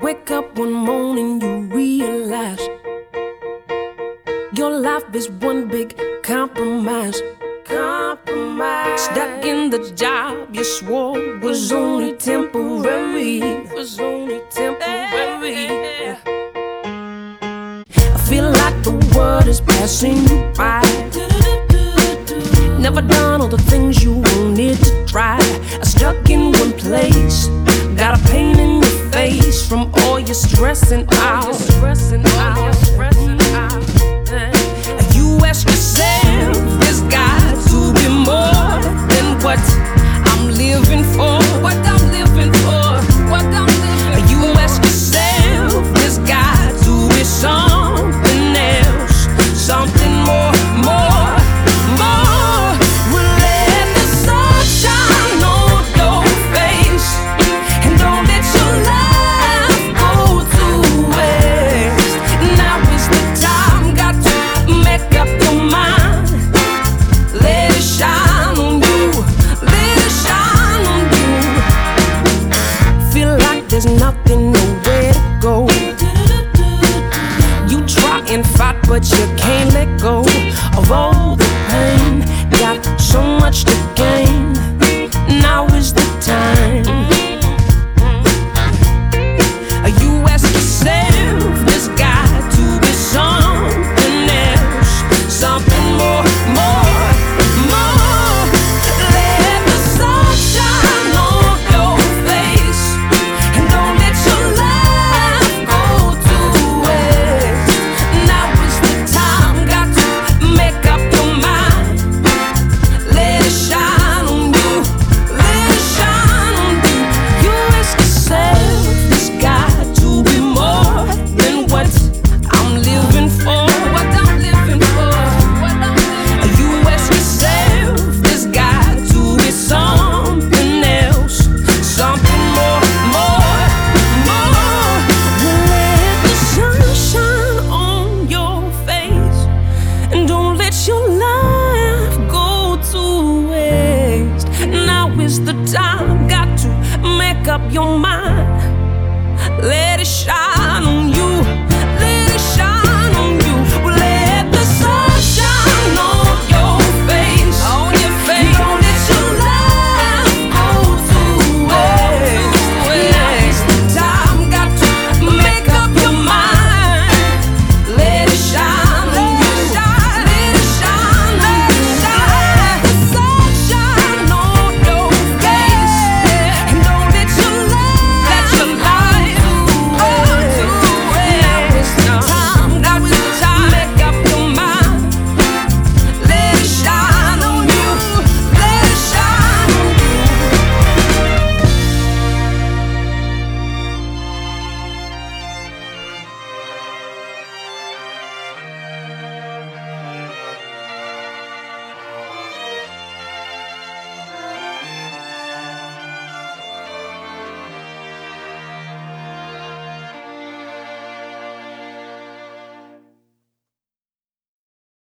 Wake up one morning, you realize your life is one big compromise. Stuck in the job you swore was only temporary. I feel like the world is passing you by. Never done all the things you wanted to try. Stuck in one place, got a pain in your face from all your stressing out. You ask yourself, there's got to be more than what I'm living for. You ask yourself, there's got to be something else, something more. Let the sun shine on your face, and don't let your life go to waste. Now is the time, got to make up your mind. Let it shine on you, let it shine on you. Feel like there's nothing, nowhere to go. You try and fight, but you can't let go of all the pain. Got so much to gain, now is the time.